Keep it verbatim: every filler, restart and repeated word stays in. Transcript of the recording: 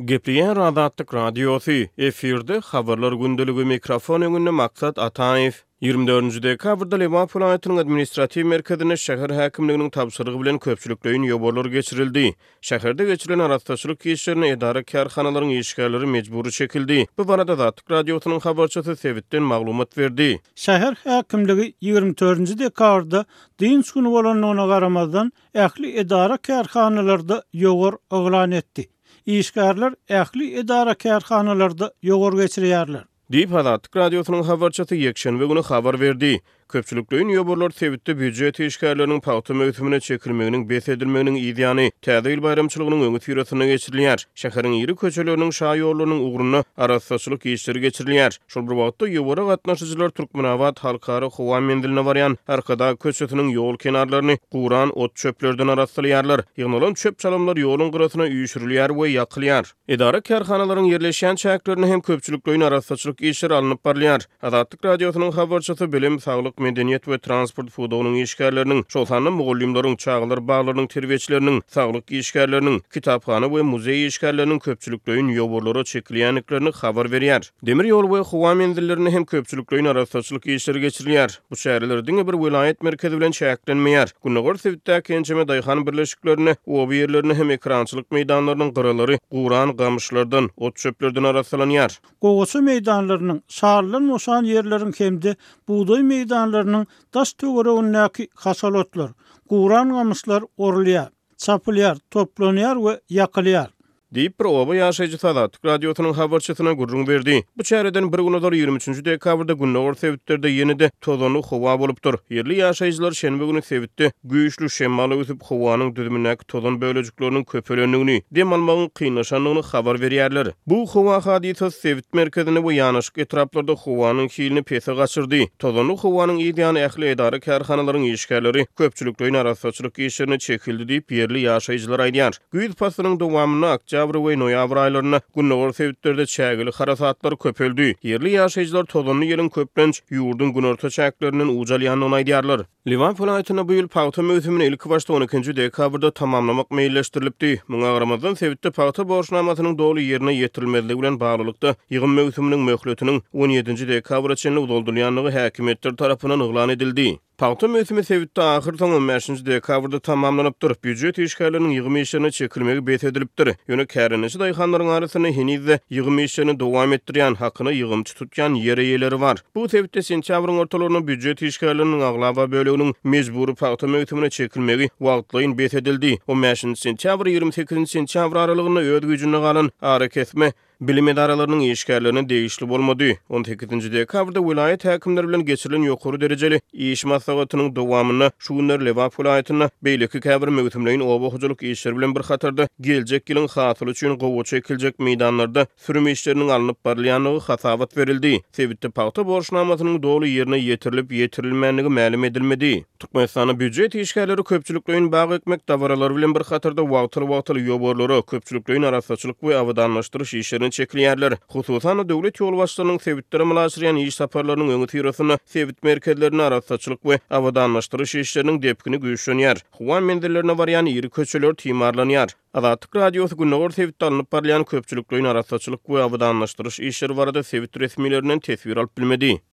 Gepriyen Radatlyk Radiosu efirde habarlar gündülügi mikrofon öňünde maksat Ataev. ýygrimi dördünji dekabrda Liwa vilayatynyň administrativ merkezine şäher häkimliginiň tapşyrygy bilen köpçülikleýin ýoborlar geçirildi. Şäherde geçirilen arastaçylyk işlerine edara karhanalaryň işgärleri mejburi çekildi. Bu barada Radatlyk Radiosynyň habarçysy Sewitden maglumat berdi. Şäher häkimligi ýygrimi dördünji dekabrda diňç güni bolanyna garamazdan ähli edara karhanalarda ýogor oglan etdi. İşgärler ähli edara karhanalarda ýogor geçirýärler. Diýip Radatlyk Radiosynyň habarçysy ýekşenbe güni habar berdi. Köpçülikleýin ýoborlar Sewitde büdjet işgärleriniň paýta möhümine çekilmeginiň besedilmeginiň ýa-ni täze ýyl bayramçylygynyň öňü ýüreşine geçirilýär. Şäheriň ýeri köçeleriniň şaý ýollarynyň ugruna arastaçylyk işleri geçirilýär. Şol bir wagtda ýobora gatnaşyjylar Türkmenawat halkara howa mendiline barýan arkada köçetiniň ýol kenarlaryny guran ot çöplerden arastalýarlar. Ýygnalan çöp çalamlar ýoluň gyrasyna üýşürilýär we ýakylýar. Edara karhanalaryň ýerleşýän çäklerini hem köpçülikleýin arastaçylyk işleri alınıp barýar. Radatlyk Radiosynyň habarçysy bilim, saglyk, medeniyet we transport fudugynyň işgärleriniň, şolsanyň mugallimleriň, çağlar baglaryň terbiýetçileriniň, saglyk işgärleriniň, kitapxana we muzey işgärleriniň köpçülikleýin ýoborlara çekilýänliklerini habar berýär. Demir ýol we howa mendillerini hem köpçülikleýin arastaçylyk işleri geçirilýär. Bu şäherlerdiň bir vilayet merkezi bilen çäklenmeýär. Günnägör Sewitde kençeme daýhan birleşiklerini, oby ýerlerini hem ekrançylyk meýdanlarynyň gyralary guran gamyşlardan, ot çöplerden arasalanýar. Gogosu meýdanlarynyň, şaharlaryň oşan ýerleriň hemde buğday meýdanlarynyň daş töweregindäki hasalotlar, guran gamyşlar orulýar, çapylýar, toplanýar we ýakylýar. Diýip bir oba ýaşaýjy Radatlyk Radiosynyň habarçysyna gurrun berdi. Bu çähereden bir günodar ýygrimi üçinji dekabrda günnägör Sewitderde ýenide tozanly howa bolupdyr. Ýerli ýaşaýjylar şenbe güni Sewitde güýçlü şemmaly ösüp howanyň düzümindäki tozan bölegikleriniň köpelendigini, dem almagyň kynlaşanlygyny habar berýärler. Bu howa hadisy Sewit merkezine we ýanaşyk etraplarda howanyň hilini pese gaçyrdy. Tozanly howanyň ýa-ni ähli edara karhanalaryň işgärleri köpçülikleýin arastaçylyk işlerine çekildi diýip ýerli ýaşaýjylar aýdýar. Güýz pasynyň dowamyna Oktyabr we noýabr aýlaryna günnägör Sewitderde çägili harasatlar köpeldi. Ýerli ýaşaýjylar tozanly ýeriň köplenç ýurdun günorta çäklerinden ujalýanyny aýdýarlar. Liwa vilayatyna bu ýyl paýta möhümini ilk başda on ikinji dekabrda tamamlamak meýilleşdirilipdi. Muňa garamazdan Sewitde paýta borçnamasynyň dogry ýerine ýetirilmezligi bilen baglanykda ýygyň möhüminiň möhletiniň on ýedinji dekabra çenli udoldurýanlygy häkimetler tarapyndan eglan edildi. Paýta möhümi Sewitde ahyrdan on beşinji dekabrda tamamlanypdyr. Büdjet işgärleriniň ýygymy işlerine çekilmegi besedilipdir. Ýöne kärenişi daýhanlaryň arasyna henizde ýygymy işlerini dowam etdirýän, hakyny ýygymçy tutýan ýer eýeleri bar. Bu Sewitde sentýabryň ortalaryna büdjet işgärleriniň aglaba böleginiň mejburi paýta möhümine çekilmegi wagtlaýyn besedildi. on beşinji sentýabr ýygrimi sekizinji sentýabr aralygyna öýd güýjüne galan ara kesme bilim edaralarynyň işgärlerine değişli bolmady. on sekizinji dekabrda vilayet häkimleri bilen geçirilen ýokary derejeli iş maslahatynyň dowamyna şu günler Liwa vilayatyna beýleki käbir möhümleýin oba hojalyk işleri bilen bir hatarda geljek ýylyň hasyly üçin gowy çekiljek meýdanlarda sürüm işleriniň alınıp barylýanlygy hasabat berildi. Sewitde paýta borçnamasynyň dogry ýerine ýetirilip ýetirilmänligi ma'lum edilmedi. Türkmenistanyň büdjet işgärleri köpçülikleýin bag ekmek dawaralary bilen bir hatarda wagtly-wagtly ýoborlary köpçülikleýin arastaçylyk we awadanlaşdyryş işlerini çekilýärler. Hususan döwlet ýol başçylarynyň Sewitde mulaçyryan iş saparlarynyň öňü ýüreşine Sewit merkezlerine arastaçylyk we awadanlaşdyryş işleriniň depkini güýçlenýär. Howa mendillerine barýan ýeri köçeler timarlanýar. Radatlyk Radiosy günnägör Sewitde alınıp barýan köpçülikleýin arastaçylyk we awadanlaşdyryş işleri barada Sewit resmiýetlerinden tesbir alyp bilmedi.